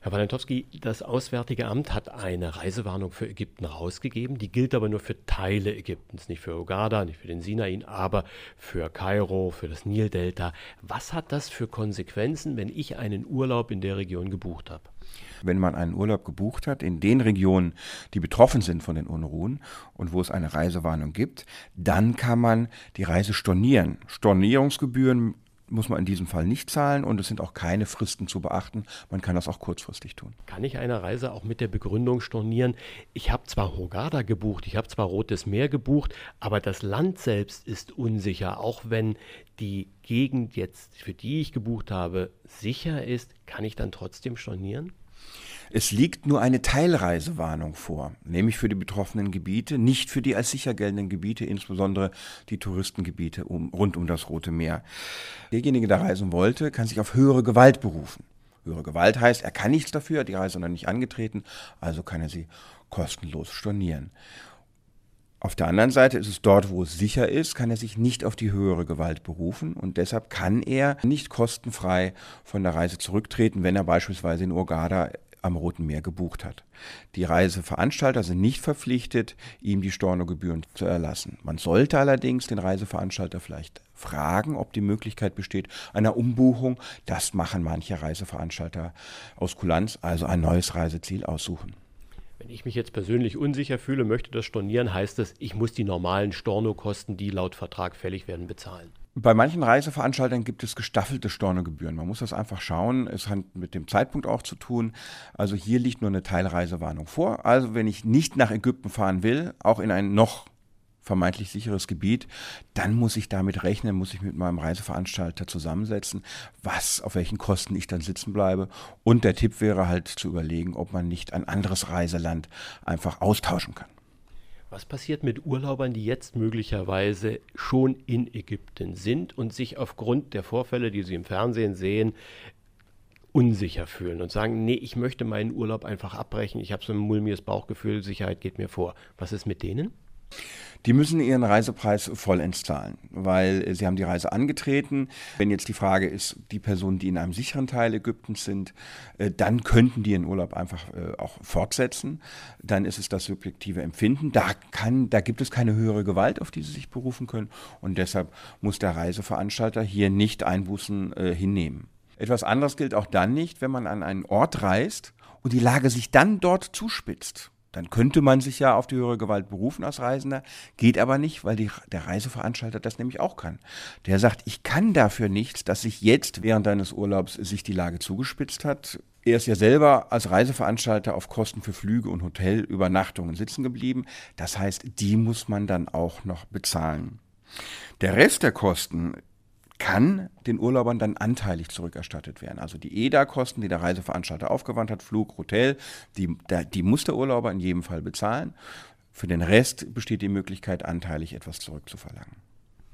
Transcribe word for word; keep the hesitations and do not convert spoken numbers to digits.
Herr Walentowski, das Auswärtige Amt hat eine Reisewarnung für Ägypten rausgegeben. Die gilt aber nur für Teile Ägyptens, nicht für Hurghada, nicht für den Sinai, aber für Kairo, für das Nildelta. Was hat das für Konsequenzen, wenn ich einen Urlaub in der Region gebucht habe? Wenn man einen Urlaub gebucht hat in den Regionen, die betroffen sind von den Unruhen und wo es eine Reisewarnung gibt, dann kann man die Reise stornieren. Stornierungsgebühren muss man in diesem Fall nicht zahlen und es sind auch keine Fristen zu beachten. Man kann das auch kurzfristig tun. Kann ich eine Reise auch mit der Begründung stornieren, ich habe zwar Hurghada gebucht, ich habe zwar Rotes Meer gebucht, aber das Land selbst ist unsicher, auch wenn die Gegend jetzt, für die ich gebucht habe, sicher ist, kann ich dann trotzdem stornieren? Es liegt nur eine Teilreisewarnung vor, nämlich für die betroffenen Gebiete, nicht für die als sicher geltenden Gebiete, insbesondere die Touristengebiete um, rund um das Rote Meer. Derjenige, der reisen wollte, kann sich auf höhere Gewalt berufen. Höhere Gewalt heißt, er kann nichts dafür, die Reise ist noch nicht angetreten, also kann er sie kostenlos stornieren. Auf der anderen Seite ist es dort, wo es sicher ist, kann er sich nicht auf die höhere Gewalt berufen und deshalb kann er nicht kostenfrei von der Reise zurücktreten, wenn er beispielsweise in Hurghada am Roten Meer gebucht hat. Die Reiseveranstalter sind nicht verpflichtet, ihm die Stornogebühren zu erlassen. Man sollte allerdings den Reiseveranstalter vielleicht fragen, ob die Möglichkeit besteht einer Umbuchung. Das machen manche Reiseveranstalter aus Kulanz, also ein neues Reiseziel aussuchen. Wenn ich mich jetzt persönlich unsicher fühle, möchte das stornieren, heißt es, ich muss die normalen Stornokosten, die laut Vertrag fällig werden, bezahlen. Bei manchen Reiseveranstaltern gibt es gestaffelte Stornogebühren. Man muss das einfach schauen. Es hat mit dem Zeitpunkt auch zu tun. Also hier liegt nur eine Teilreisewarnung vor. Also wenn ich nicht nach Ägypten fahren will, auch in ein noch vermeintlich sicheres Gebiet, dann muss ich damit rechnen, muss ich mit meinem Reiseveranstalter zusammensetzen, was, auf welchen Kosten ich dann sitzen bleibe. Und der Tipp wäre halt zu überlegen, ob man nicht ein anderes Reiseland einfach austauschen kann. Was passiert mit Urlaubern, die jetzt möglicherweise schon in Ägypten sind und sich aufgrund der Vorfälle, die sie im Fernsehen sehen, unsicher fühlen und sagen, nee, ich möchte meinen Urlaub einfach abbrechen, ich habe so ein mulmiges Bauchgefühl, Sicherheit geht mir vor. Was ist mit denen? Die müssen ihren Reisepreis vollends zahlen, weil sie haben die Reise angetreten. Wenn jetzt die Frage ist, die Personen, die in einem sicheren Teil Ägyptens sind, dann könnten die ihren Urlaub einfach auch fortsetzen. Dann ist es das subjektive Empfinden. Da kann, da gibt es keine höhere Gewalt, auf die sie sich berufen können. Und deshalb muss der Reiseveranstalter hier nicht Einbußen äh, hinnehmen. Etwas anderes gilt auch dann nicht, wenn man an einen Ort reist und die Lage sich dann dort zuspitzt. Dann könnte man sich ja auf die höhere Gewalt berufen als Reisender, geht aber nicht, weil die, der Reiseveranstalter das nämlich auch kann. Der sagt, ich kann dafür nichts, dass sich jetzt während deines Urlaubs sich die Lage zugespitzt hat. Er ist ja selber als Reiseveranstalter auf Kosten für Flüge und Hotelübernachtungen sitzen geblieben. Das heißt, die muss man dann auch noch bezahlen. Der Rest der Kosten kann den Urlaubern dann anteilig zurückerstattet werden. Also die E D A-Kosten, die der Reiseveranstalter aufgewandt hat, Flug, Hotel, die, die muss der Urlauber in jedem Fall bezahlen. Für den Rest besteht die Möglichkeit, anteilig etwas zurückzuverlangen.